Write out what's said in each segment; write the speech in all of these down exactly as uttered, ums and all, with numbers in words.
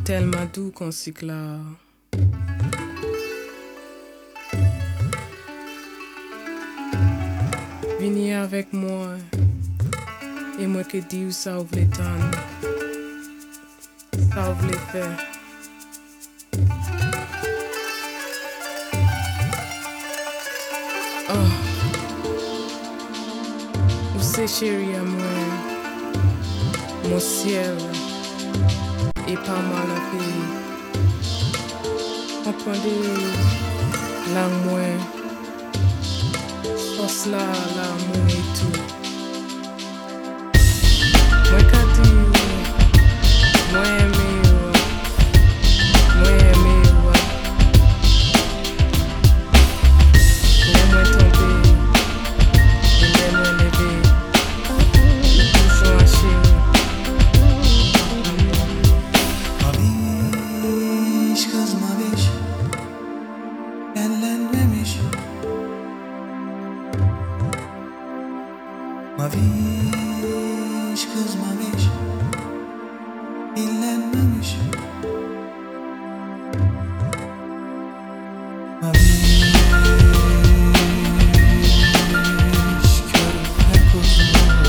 tellement doux qu'on cycla. Venez avec moi et moi que dis ça vous voulez tendre, ça vous voulez faire. Oh, vous c'est chéri à moi, mon ciel et pas mal à payer. Comprenez l'amour, sauce là, l'amour et tout. Moi quand dis, moi aimer, moi aimer, moi tomber, et moi lever, toujours à chéri. Maviş kız maviş, ellenmemiş. Maviş kız maviş, illenmemiş. Maviş körpe kuzu.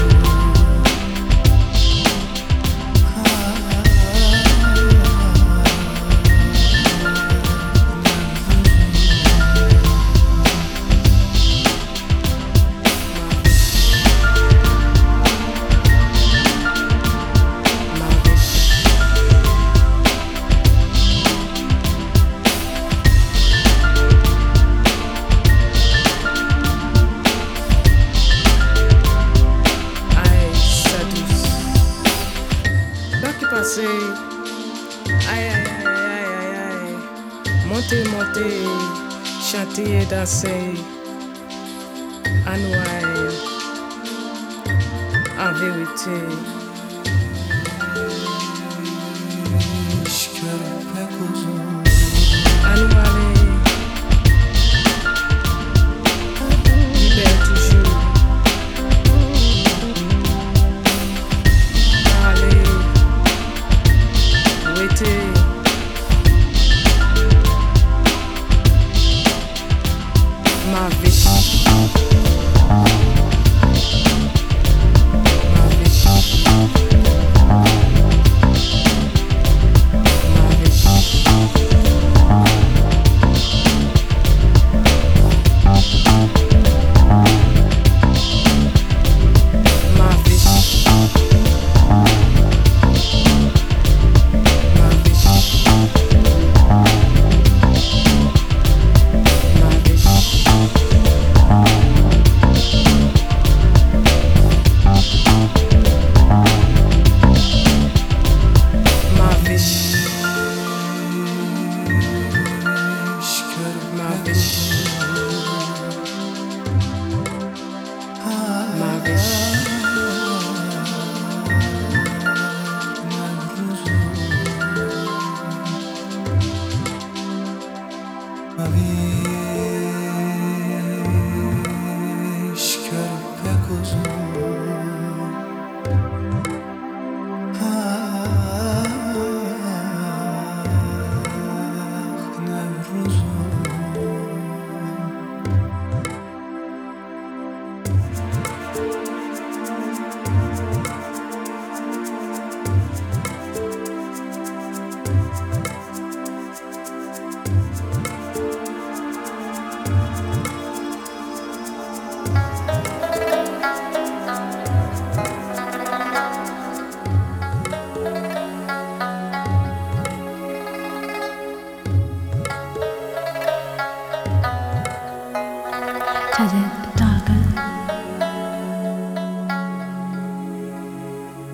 Aïe, aïe, aïe, aïe, aïe, aïe. Montez, montez, chanter et danser. À nous, aïe. En vérité. À nous aller. Libère toujours. Allez. Waiting. Ma vie. Ma vie. Ma vie. Ma vie. Maviş körpe kuzu. 자제